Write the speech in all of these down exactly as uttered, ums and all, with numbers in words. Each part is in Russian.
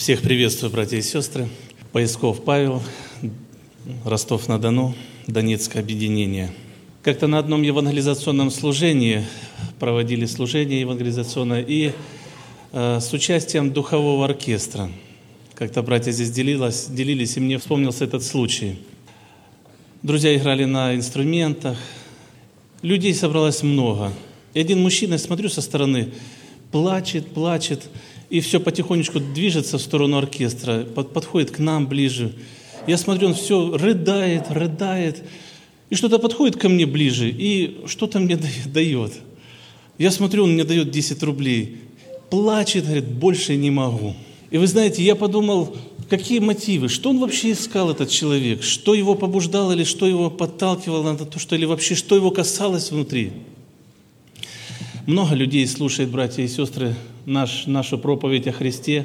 Всех приветствую, братья и сестры. Поисков Павел, Ростов-на-Дону, Донецкое объединение. Как-то на одном евангелизационном служении проводили служение евангелизационное и э, с участием духового оркестра. Как-то братья здесь делились, делились, и мне вспомнился этот случай. Друзья играли на инструментах, людей собралось много. И один мужчина, я смотрю со стороны, плачет, плачет, и все потихонечку движется в сторону оркестра, под, подходит к нам ближе. Я смотрю, он все рыдает, рыдает, и что-то подходит ко мне ближе, и что-то мне дает. Я смотрю, он мне дает десять рублей. Плачет, говорит, больше не могу. И вы знаете, я подумал, какие мотивы, что он вообще искал, этот человек, что его побуждало, или что его подталкивало на то, что, или вообще, что его касалось внутри. Много людей слушает, братья и сестры, наш, нашу проповедь о Христе.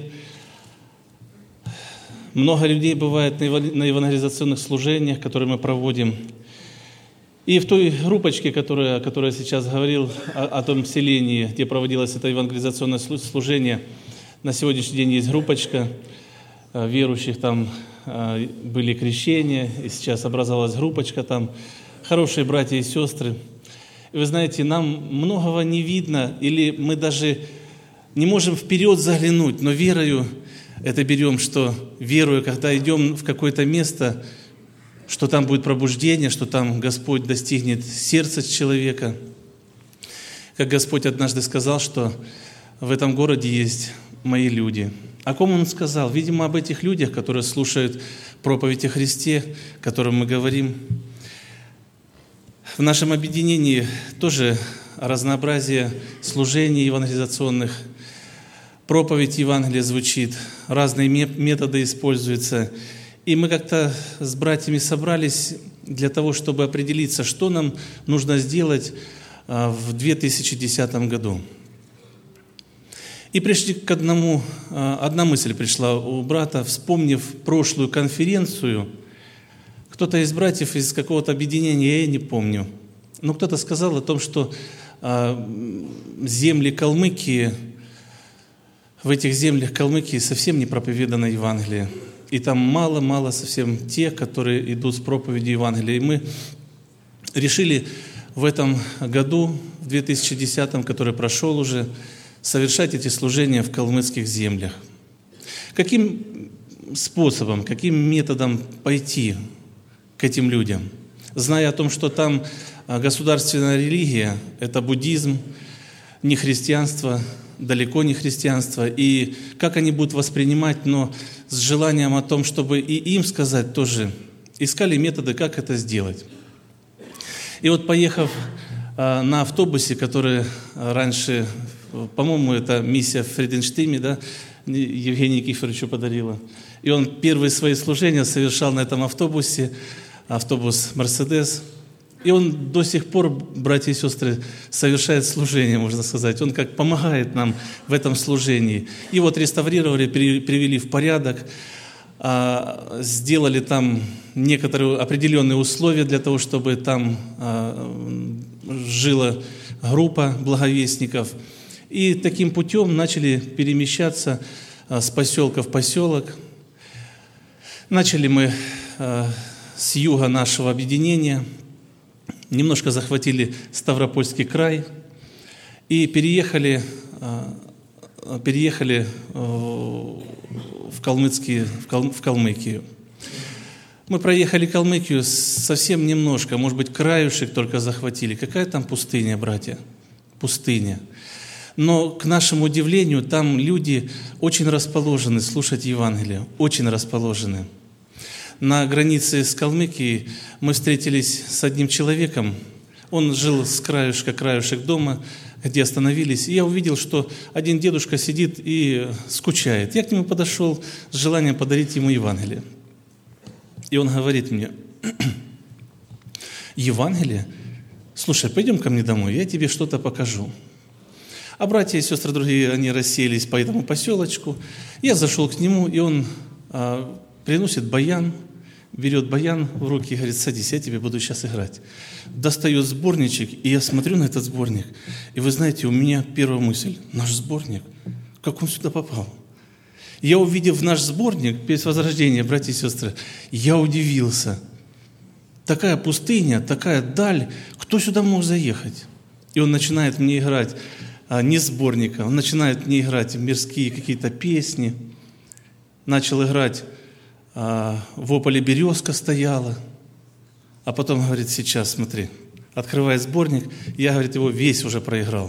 Много людей бывает на евангелизационных служениях, которые мы проводим. И в той группочке, которая, о которой я сейчас говорил, о, о том селении, где проводилось это евангелизационное служение, на сегодняшний день есть группочка верующих, там были крещения, и сейчас образовалась группочка там. Хорошие братья и сестры. И вы знаете, нам многого не видно, или мы даже не можем вперед заглянуть, но верою это берем, что верую, когда идем в какое-то место, что там будет пробуждение, что там Господь достигнет сердца человека. Как Господь однажды сказал, что в этом городе есть мои люди. О ком Он сказал? Видимо, об этих людях, которые слушают проповедь о Христе, о котором мы говорим. В нашем объединении тоже разнообразие служений евангелизационных, проповедь Евангелия звучит, разные методы используются. И мы как-то с братьями собрались для того, чтобы определиться, что нам нужно сделать в две тысячи десятом году. И пришли к одному, одна мысль пришла у брата, вспомнив прошлую конференцию. Кто-то из братьев из какого-то объединения, я не помню, но кто-то сказал о том, что земли Калмыкии, в этих землях Калмыкии совсем не проповедано Евангелие. И там мало-мало совсем тех, которые идут с проповедью Евангелия. И мы решили в этом году, в две тысячи десятом, который прошел уже, совершать эти служения в калмыцких землях. Каким способом, каким методом пойти к этим людям, зная о том, что там государственная религия – это буддизм, не христианство, далеко не христианство, и как они будут воспринимать, но с желанием о том, чтобы и им сказать тоже, искали методы, как это сделать. И вот поехав на автобусе, который раньше, по-моему, это миссия в Фриденштейме, да, Евгению Никифоровичу подарила, и он первые свои служения совершал на этом автобусе, автобус «Мерседес». И он до сих пор, братья и сестры, совершает служение, можно сказать. Он как помогает нам в этом служении. И вот реставрировали, привели в порядок, сделали там некоторые определенные условия для того, чтобы там жила группа благовестников. И таким путем начали перемещаться с поселка в поселок. Начали мы с юга нашего объединения, немножко захватили Ставропольский край и переехали, переехали в, Калмыцкий, в, Кал, в Калмыкию. Мы проехали Калмыкию совсем немножко, может быть, краюшек только захватили. Какая там пустыня, братья? Пустыня. Но, к нашему удивлению, там люди очень расположены слушать Евангелие, очень расположены. На границе с Калмыкией мы встретились с одним человеком. Он жил с краюшка краюшек дома, где остановились. И я увидел, что один дедушка сидит и скучает. Я к нему подошел с желанием подарить ему Евангелие. И он говорит мне: «Евангелие? Слушай, пойдем ко мне домой, я тебе что-то покажу». А братья и сестры другие, они расселись по этому поселочку. Я зашел к нему, и он а, приносит баян, берет баян в руки и говорит: «Садись, я тебе буду сейчас играть». Достает сборничек, и я смотрю на этот сборник. И вы знаете, у меня первая мысль: наш сборник, как он сюда попал? Я, увидев наш сборник «Песнь Возрождения», братья и сестры, я удивился. Такая пустыня, такая даль, кто сюда мог заехать? И он начинает мне играть а, не сборника, он начинает мне играть мирские какие-то песни. Начал играть а, «В ополе березка стояла». А потом говорит: сейчас, смотри, открывает сборник, я, говорит, его весь уже проиграл.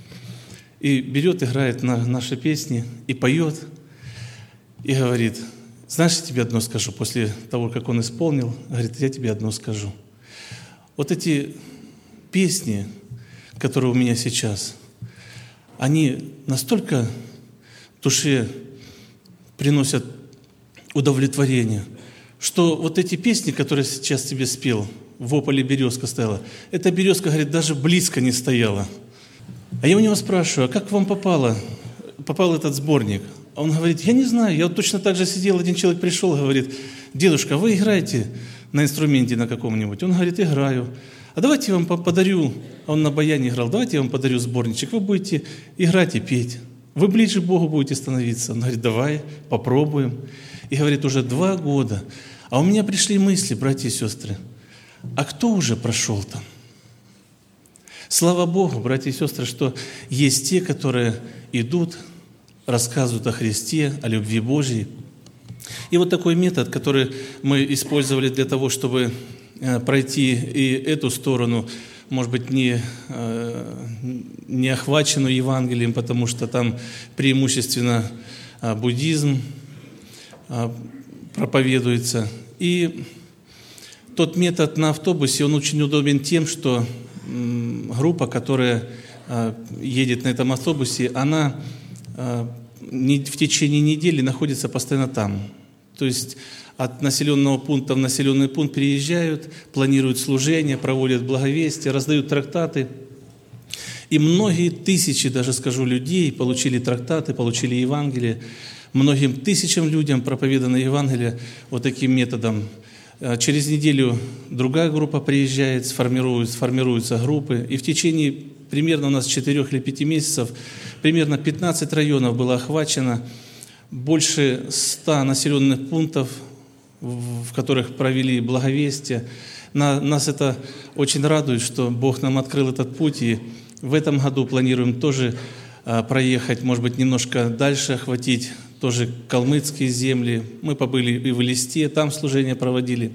И берет, играет на наши песни и поет. И говорит: знаешь, я тебе одно скажу, после того, как он исполнил, говорит, я тебе одно скажу. Вот эти песни, которые у меня сейчас, они настолько душе приносят удовлетворение, что вот эти песни, которые сейчас тебе спел, «В ополе березка стояла», эта березка, говорит, даже близко не стояла. А я у него спрашиваю: а как вам попало, попал этот сборник? А он говорит: я не знаю, я вот точно так же сидел, один человек пришел, говорит: дедушка, вы играете на инструменте на каком-нибудь? Он говорит: играю. А давайте я вам подарю, а он на баяне играл, давайте я вам подарю сборничек, вы будете играть и петь. Вы ближе к Богу будете становиться. Он говорит: давай, попробуем. И говорит, уже два года. А у меня пришли мысли, братья и сестры, а кто уже прошел там? Слава Богу, братья и сестры, что есть те, которые идут, рассказывают о Христе, о любви Божьей. И вот такой метод, который мы использовали для того, чтобы пройти и эту сторону, может быть, не, не охваченную Евангелием, потому что там преимущественно буддизм проповедуется. И тот метод на автобусе, он очень удобен тем, что группа, которая едет на этом автобусе, она в течение недели находится постоянно там. То есть от населенного пункта в населенный пункт переезжают, планируют служение, проводят благовестие, раздают трактаты. И многие тысячи, даже скажу, людей получили трактаты, получили Евангелие. Многим тысячам людям проповедано Евангелие вот таким методом. Через неделю другая группа приезжает, сформируют, сформируются группы. И в течение примерно у нас четырех или пяти месяцев примерно пятнадцать районов было охвачено, больше ста населенных пунктов, в которых провели благовестие. Нас это очень радует, что Бог нам открыл этот путь, и в этом году планируем тоже проехать, может быть, немножко дальше охватить, тоже калмыцкие земли. Мы побыли и в Элисте, там служение проводили,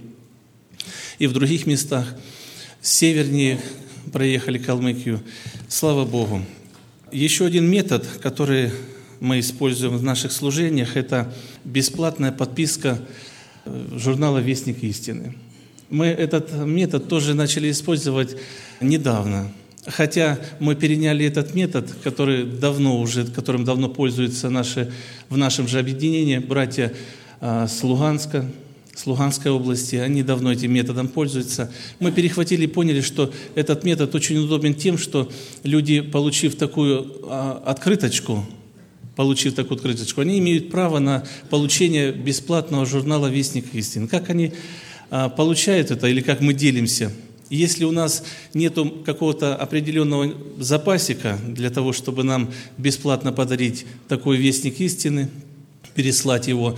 и в других местах. Севернее проехали Калмыкию. Слава Богу. Еще один метод, который мы используем в наших служениях, это бесплатная подписка журнала «Вестник истины». Мы этот метод тоже начали использовать недавно. Хотя мы переняли этот метод, который давно уже, которым давно пользуются наши, в нашем же объединении братья а, с Луганска, с Луганской области, они давно этим методом пользуются. Мы перехватили и поняли, что этот метод очень удобен тем, что люди, получив такую а, открыточку, получив такую открыточку, они имеют право на получение бесплатного журнала «Вестник истины». Как они а, получают это или как мы делимся? Если у нас нет какого-то определенного запасика для того, чтобы нам бесплатно подарить такой вестник истины, переслать его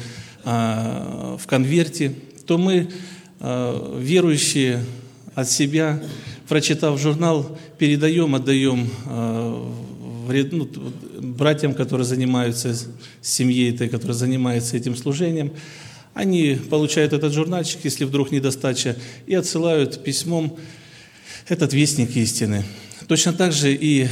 а, в конверте, то мы, а, верующие от себя, прочитав журнал, передаем, отдаем а, вред, ну, братьям, которые занимаются, семьей этой, которая занимается этим служением. Они получают этот журнальчик, если вдруг недостача, и отсылают письмом этот вестник истины. Точно так же и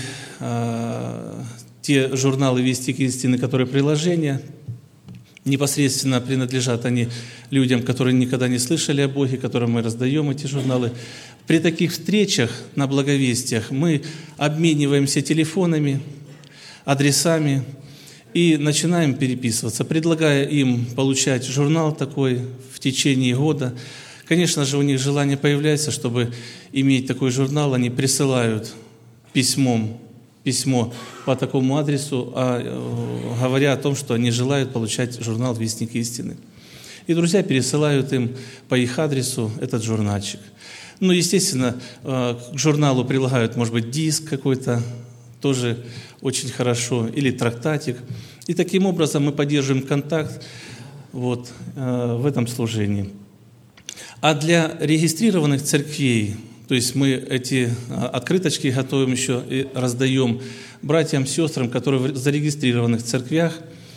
э, те журналы «Вестник истины», которые приложения, непосредственно принадлежат они людям, которые никогда не слышали о Боге, которым мы раздаем эти журналы. При таких встречах на благовестиях мы обмениваемся телефонами, адресами, и начинаем переписываться, предлагая им получать журнал такой в течение года. Конечно же, у них желание появляется, чтобы иметь такой журнал. Они присылают письмом, письмо по такому адресу, а, говоря о том, что они желают получать журнал «Вестник истины». И друзья пересылают им по их адресу этот журнальчик. Ну, естественно, к журналу прилагают, может быть, диск какой-то, тоже очень хорошо, или трактатик. И таким образом мы поддерживаем контакт вот, э, в этом служении. А для регистрированных церквей, то есть мы эти открыточки готовим еще и раздаем братьям, сестрам, которые в зарегистрированных церквях,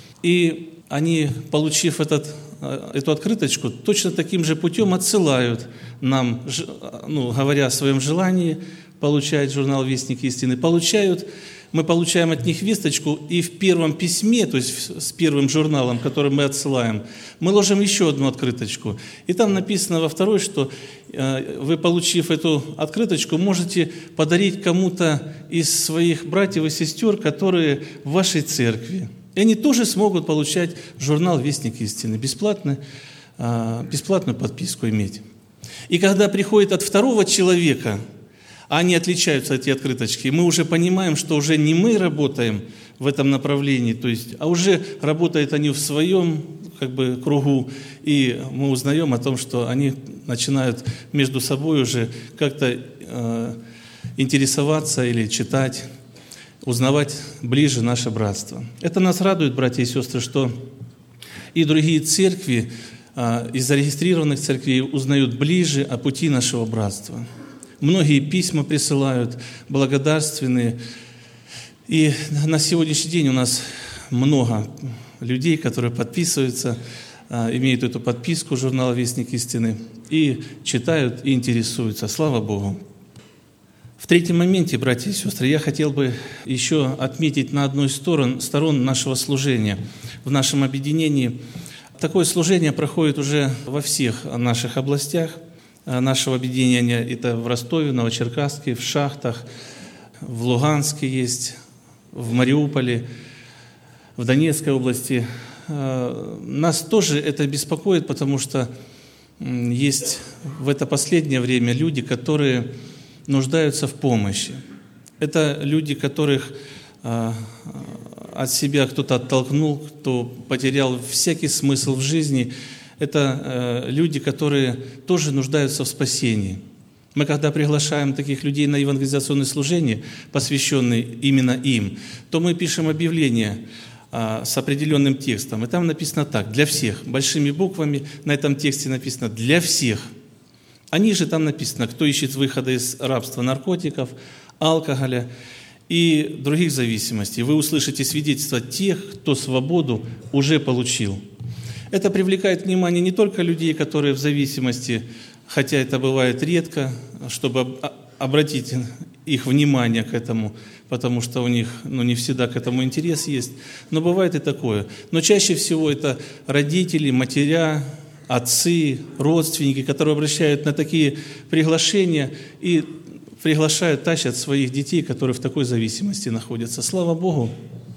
и они, получив этот, эту открыточку, точно таким же путем отсылают нам, ну, говоря о своем желании получать журнал «Вестник истины», получают, мы получаем от них весточку, и в первом письме, то есть с первым журналом, который мы отсылаем, мы ложим еще одну открыточку. И там написано во второй, что вы, получив эту открыточку, можете подарить кому-то из своих братьев и сестер, которые в вашей церкви. И они тоже смогут получать журнал «Вестник истины», бесплатно, бесплатную подписку иметь. И когда приходит от второго человека, а они отличаются, эти открыточки, мы уже понимаем, что уже не мы работаем в этом направлении, то есть, а уже работают они в своем как бы, кругу, и мы узнаем о том, что они начинают между собой уже как-то э, интересоваться или читать, узнавать ближе наше братство. Это нас радует, братья и сестры, что и другие церкви э, из зарегистрированных церквей узнают ближе о пути нашего братства. Многие письма присылают, благодарственные. И на сегодняшний день у нас много людей, которые подписываются, имеют эту подписку журнала «Вестник истины» и читают, и интересуются. Слава Богу! В третьем моменте, братья и сестры, я хотел бы еще отметить на одной из сторон, сторон нашего служения. В нашем объединении такое служение проходит уже во всех наших областях нашего объединения. Это в Ростове, Новочеркасске, в Шахтах, в Луганске есть, в Мариуполе, в Донецкой области. Нас тоже это беспокоит, потому что есть в это последнее время люди, которые нуждаются в помощи. Это люди, которых от себя кто-то оттолкнул, кто потерял всякий смысл в жизни. Это люди, которые тоже нуждаются в спасении. Мы, когда приглашаем таких людей на евангелизационное служение, посвященное именно им, то мы пишем объявление с определенным текстом. И там написано так: для всех. Большими буквами на этом тексте написано «для всех». А ниже там написано: кто ищет выхода из рабства наркотиков, алкоголя и других зависимостей. Вы услышите свидетельства тех, кто свободу уже получил. Это привлекает внимание не только людей, которые в зависимости, хотя это бывает редко, чтобы обратить их внимание к этому, потому что у них ну, не всегда к этому интерес есть, но бывает и такое. Но чаще всего это родители, матеря, отцы, родственники, которые обращают на такие приглашения и приглашают, тащат своих детей, которые в такой зависимости находятся. Слава Богу,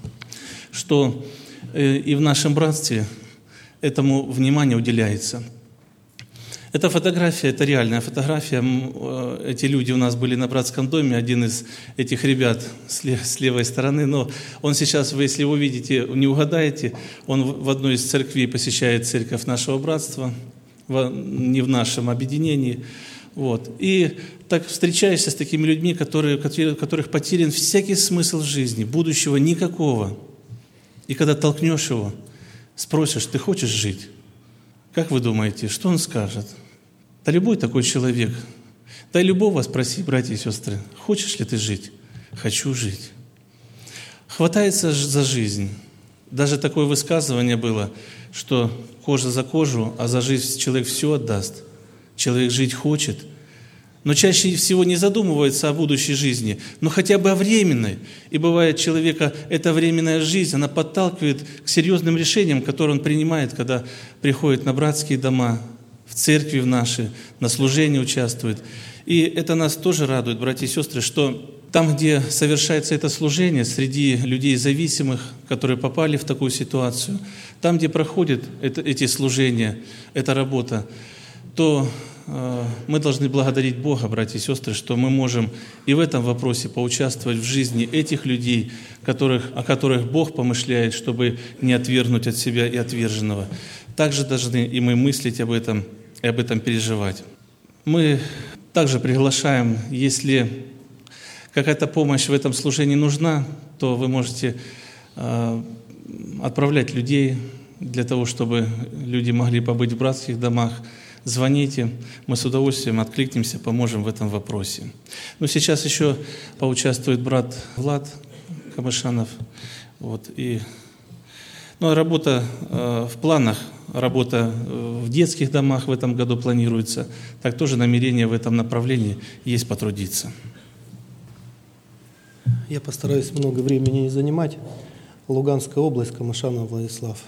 что и в нашем братстве этому внимание уделяется. Эта фотография, это реальная фотография. Эти люди у нас были на братском доме. Один из этих ребят с левой стороны, но он сейчас, вы, если вы видите, не угадаете, он в одной из церквей посещает церковь нашего братства, не в нашем объединении. Вот. И так встречаешься с такими людьми, которые, у которых потерян всякий смысл в жизни, будущего никакого. И когда толкнешь его, спросишь: ты хочешь жить? Как вы думаете, что он скажет? Да любой такой человек, да и любого спроси, братья и сестры: хочешь ли ты жить? Хочу жить. Хватается за жизнь. Даже такое высказывание было, что кожа за кожу, а за жизнь человек все отдаст. Человек жить хочет, но чаще всего не задумывается о будущей жизни, но хотя бы о временной. И бывает, человека эта временная жизнь, она подталкивает к серьезным решениям, которые он принимает, когда приходит на братские дома, в церкви в наши, на служении участвует. И это нас тоже радует, братья и сестры, что там, где совершается это служение, среди людей зависимых, которые попали в такую ситуацию, там, где проходят это, эти служения, эта работа, то э, мы должны благодарить Бога, братья и сестры, что мы можем и в этом вопросе поучаствовать в жизни этих людей, которых, о которых Бог помышляет, чтобы не отвергнуть от себя и отверженного. Также должны и мы мыслить об этом и об этом переживать. Мы также приглашаем, если какая-то помощь в этом служении нужна, то вы можете э, отправлять людей для того, чтобы люди могли побыть в братских домах. Звоните, мы с удовольствием откликнемся, поможем в этом вопросе. Но сейчас еще поучаствует брат Влад Камышанов. Вот, и, ну, работа э, в планах, работа в детских домах в этом году планируется. Так тоже намерение в этом направлении есть потрудиться. Я постараюсь много времени не занимать. Луганская область, Камышанов Владислав.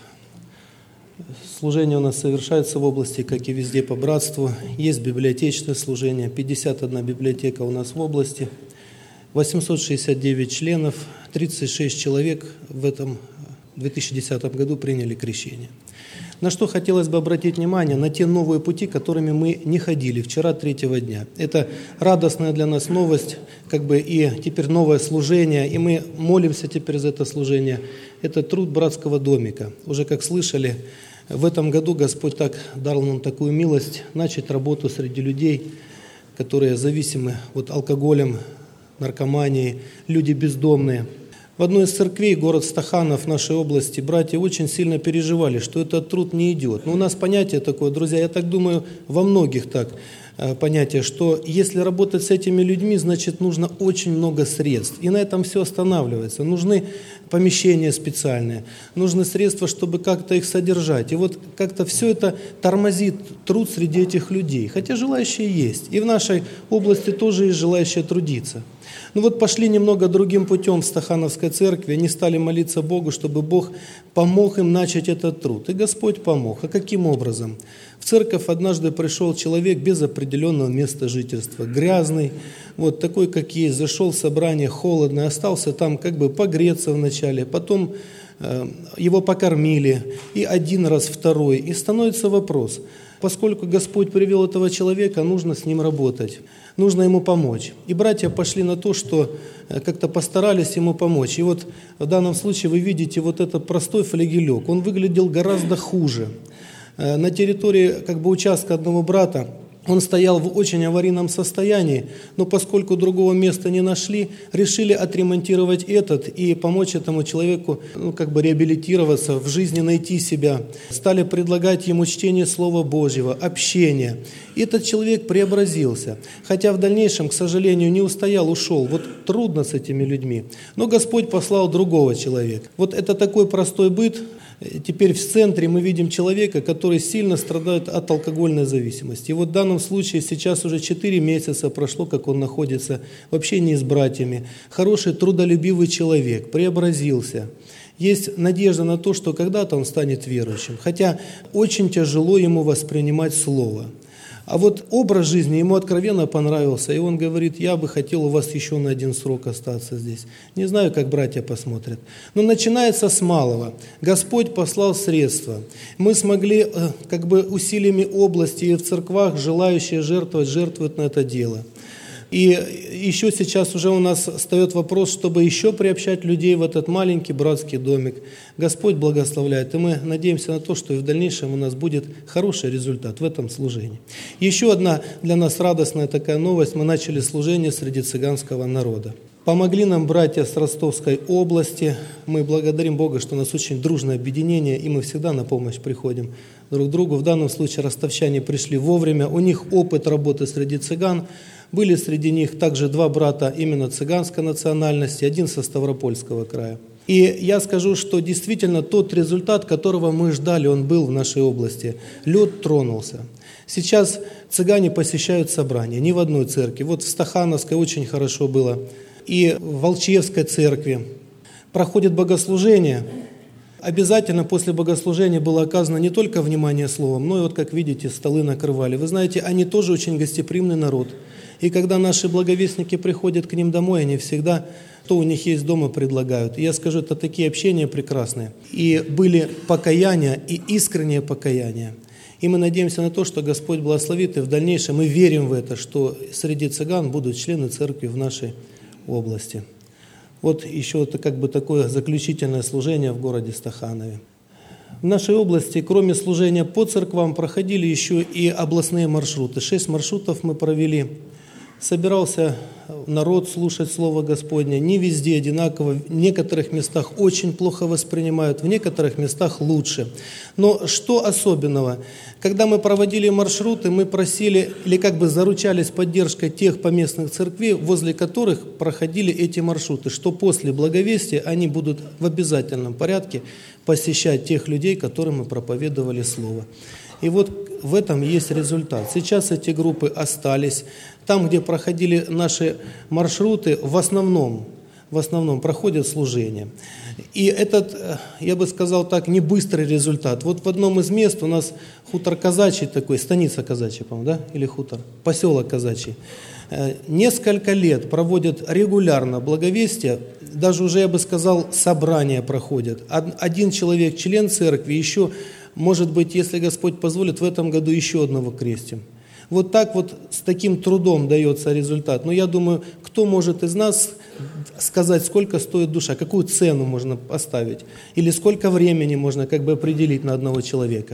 Служение у нас совершается в области, как и везде по братству. Есть библиотечное служение, пятьдесят одна библиотека у нас в области, восемьсот шестьдесят девять членов, тридцать шесть человек в этом две тысячи десятом году приняли крещение. На что хотелось бы обратить внимание, на те новые пути, которыми мы не ходили вчера, третьего дня. Это радостная для нас новость, как бы и теперь новое служение, и мы молимся теперь за это служение. Это труд братского домика. Уже как слышали, в этом году Господь так дал нам такую милость начать работу среди людей, которые зависимы от алкоголем, наркомании, люди бездомные. В одной из церквей, город Стаханов, в нашей области, братья очень сильно переживали, что этот труд не идет. Но у нас понятие такое, друзья, я так думаю, во многих так понятие, что если работать с этими людьми, значит, нужно очень много средств. И на этом все останавливается. Нужны помещения специальные, нужны средства, чтобы как-то их содержать. И вот как-то все это тормозит труд среди этих людей. Хотя желающие есть. И в нашей области тоже есть желающие трудиться. Ну вот пошли немного другим путем в Стахановской церкви, они стали молиться Богу, чтобы Бог помог им начать этот труд. И Господь помог. А каким образом? В церковь однажды пришел человек без определенного места жительства, грязный, вот такой, как есть, зашел в собрание холодно, остался там как бы погреться вначале, потом э, его покормили, и один раз, второй. И становится вопрос, поскольку Господь привел этого человека, нужно с ним работать. Нужно ему помочь. И братья пошли на то, что как-то постарались ему помочь. И вот в данном случае вы видите вот этот простой флигелек. Он выглядел гораздо хуже. На территории как бы участка одного брата он стоял в очень аварийном состоянии, но поскольку другого места не нашли, решили отремонтировать этот и помочь этому человеку, ну, как бы реабилитироваться, в жизни найти себя. Стали предлагать ему чтение Слова Божьего, общение. И этот человек преобразился, хотя в дальнейшем, к сожалению, не устоял, ушел. Вот трудно с этими людьми. Но Господь послал другого человека. Вот это такой простой быт. Теперь в центре мы видим человека, который сильно страдает от алкогольной зависимости. И вот в данном случае сейчас уже четыре месяца прошло, как он находится в общении с братьями. Хороший, трудолюбивый человек, преобразился. Есть надежда на то, что когда-то он станет верующим. Хотя очень тяжело ему воспринимать слово. А вот образ жизни ему откровенно понравился, и он говорит, я бы хотел у вас еще на один срок остаться здесь. Не знаю, как братья посмотрят. Но начинается с малого. Господь послал средства. Мы смогли как бы усилиями области и в церквах, желающие жертвовать, жертвуют на это дело. И еще сейчас уже у нас встает вопрос, чтобы еще приобщать людей в этот маленький братский домик. Господь благословляет, и мы надеемся на то, что и в дальнейшем у нас будет хороший результат в этом служении. Еще одна для нас радостная такая новость. Мы начали служение среди цыганского народа. Помогли нам братья с Ростовской области. Мы благодарим Бога, что у нас очень дружное объединение, и мы всегда на помощь приходим друг другу. В данном случае ростовчане пришли вовремя. У них опыт работы среди цыган. Были среди них также два брата именно цыганской национальности, один со Ставропольского края. И я скажу, что действительно тот результат, которого мы ждали, он был в нашей области. Лед тронулся. Сейчас цыгане посещают собрания, ни в одной церкви. Вот в Стахановской очень хорошо было. И в Волчевской церкви проходит богослужение. Обязательно после богослужения было оказано не только внимание словом, но и вот, как видите, столы накрывали. Вы знаете, они тоже очень гостеприимный народ. И когда наши благовестники приходят к ним домой, они всегда, что у них есть дома, предлагают. И я скажу, это такие общения прекрасные. И были покаяния, и искреннее покаяние. И мы надеемся на то, что Господь благословит, и в дальнейшем мы верим в это, что среди цыган будут члены церкви в нашей области. Вот еще это как бы такое заключительное служение в городе Стаханове. В нашей области, кроме служения по церквам, проходили еще и областные маршруты. Шесть маршрутов мы провели. Собирался народ слушать Слово Господне. Не везде одинаково. В некоторых местах очень плохо воспринимают, в некоторых местах лучше. Но что особенного? Когда мы проводили маршруты, мы просили или как бы заручались поддержкой тех поместных церквей, возле которых проходили эти маршруты, что после благовестия они будут в обязательном порядке посещать тех людей, которым мы проповедовали Слово. И вот в этом есть результат. Сейчас эти группы остались. Там, где проходили наши маршруты, в основном, в основном проходят служения. И этот, я бы сказал так, не быстрый результат. Вот в одном из мест у нас хутор Казачий такой, станица Казачья, по-моему, да? Или хутор? Поселок Казачий. Несколько лет проводят регулярно благовестие, даже уже, я бы сказал, собрания проходят. Один человек, член церкви, еще, может быть, если Господь позволит, в этом году еще одного крестим. Вот так вот с таким трудом дается результат. Но я думаю, кто может из нас сказать, сколько стоит душа, какую цену можно поставить, или сколько времени можно как бы определить на одного человека.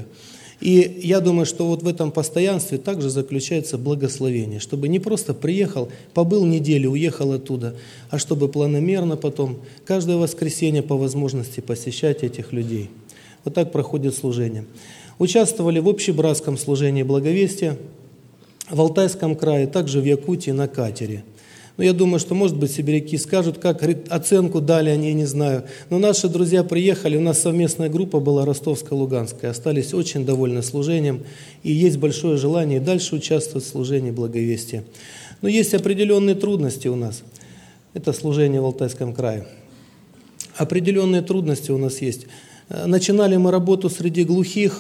И я думаю, что вот в этом постоянстве также заключается благословение, чтобы не просто приехал, побыл неделю, уехал оттуда, а чтобы планомерно потом, каждое воскресенье по возможности посещать этих людей. Вот так проходит служение. Участвовали в общебратском служении благовестия, в Алтайском крае, также в Якутии на катере. Но я думаю, что, может быть, сибиряки скажут, как оценку дали они, я не знаю. Но наши друзья приехали, у нас совместная группа была ростовско-луганская, остались очень довольны служением, и есть большое желание дальше участвовать в служении благовестия. Но есть определенные трудности у нас. Это служение в Алтайском крае. Определенные трудности у нас есть. Начинали мы работу среди глухих.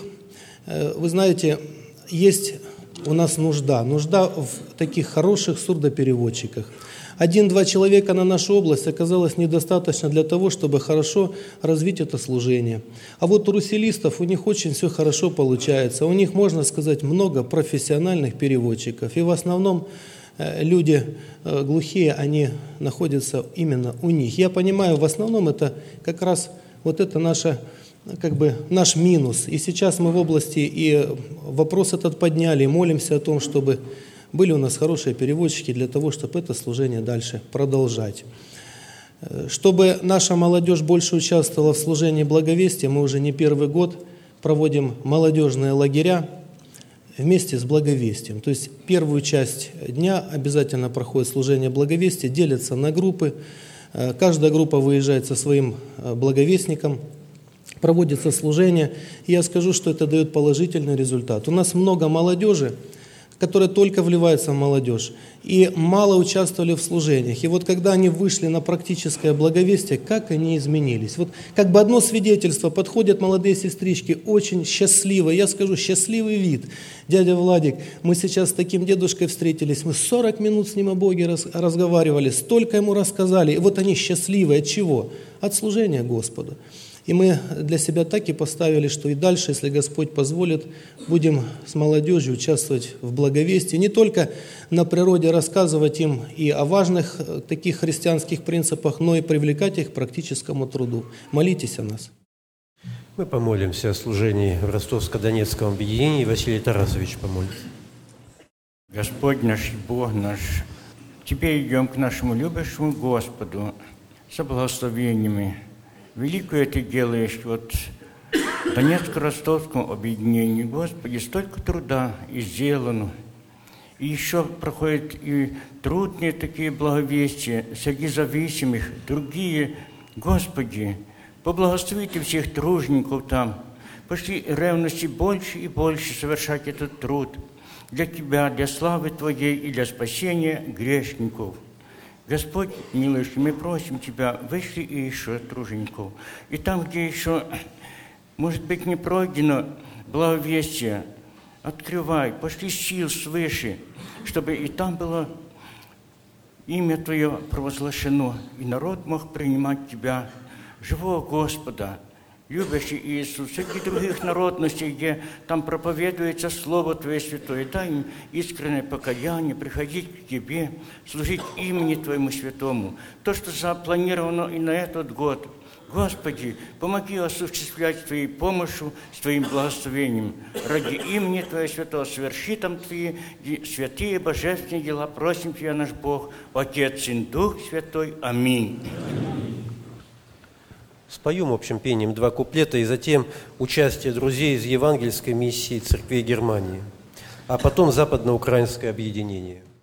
Вы знаете, есть у нас нужда. Нужда в таких хороших сурдопереводчиках. Один-два человека на нашу область оказалось недостаточно для того, чтобы хорошо развить это служение. А вот у руселистов, у них очень все хорошо получается. У них, можно сказать, много профессиональных переводчиков. И в основном люди глухие, они находятся именно у них. Я понимаю, в основном это как раз вот это наша, как бы наш минус. И сейчас мы в области и вопрос этот подняли, и молимся о том, чтобы были у нас хорошие переводчики для того, чтобы это служение дальше продолжать. Чтобы наша молодежь больше участвовала в служении благовестия, мы уже не первый год проводим молодежные лагеря вместе с благовестием. То есть первую часть дня обязательно проходит служение благовестия, делятся на группы. Каждая группа выезжает со своим благовестником, проводится служение. И я скажу, что это дает положительный результат. У нас много молодежи, которые только вливаются в молодежь, и мало участвовали в служениях. И вот когда они вышли на практическое благовестие, как они изменились. Вот как бы одно свидетельство, подходят молодые сестрички, очень счастливые, я скажу, счастливый вид. Дядя Владик, мы сейчас с таким дедушкой встретились, мы сорок минут с ним о Боге раз, разговаривали, столько ему рассказали, и вот они счастливые. От чего? От служения Господу. И мы для себя так и поставили, что и дальше, если Господь позволит, будем с молодежью участвовать в благовестии. Не только на природе рассказывать им и о важных таких христианских принципах, но и привлекать их к практическому труду. Молитесь о нас. Мы помолимся о служении в Ростовско-Донецком объединении. Василий Тарасович помолится. Господь наш, Бог наш, Тебе идем к нашему любящему Господу со благословениями. Великое Ты делаешь вот в Донецко-Ростовском объединении, Господи, столько труда и сделано. И еще проходят и трудные такие благовестия среди зависимых, другие. Господи, поблагослови Ты всех тружеников там. Пошли ревности больше и больше совершать этот труд для Тебя, для славы Твоей и для спасения грешников. Господь, милующий, мы просим Тебя, вышли и еще тружеников. И там, где еще, может быть, не пройдено благовестие, открывай, пошли сил свыше, чтобы и там было имя Твое провозглашено, и народ мог принимать Тебя, живого Господа, любящий Иисус, среди других народностей, где там проповедуется Слово Твое Святое, дай им искреннее покаяние, приходить к Тебе, служить имени Твоему Святому. То, что запланировано и на этот год, Господи, помоги осуществлять Твоей помощью, с Твоим благословением. Ради имени Твоего Святого соверши там Твои святые божественные дела. Просим Тебя, наш Бог, Отец и Дух Святой. Аминь. Споем общим пением два куплета и затем участие друзей из Евангельской миссии Церкви Германии, а потом Западноукраинское объединение.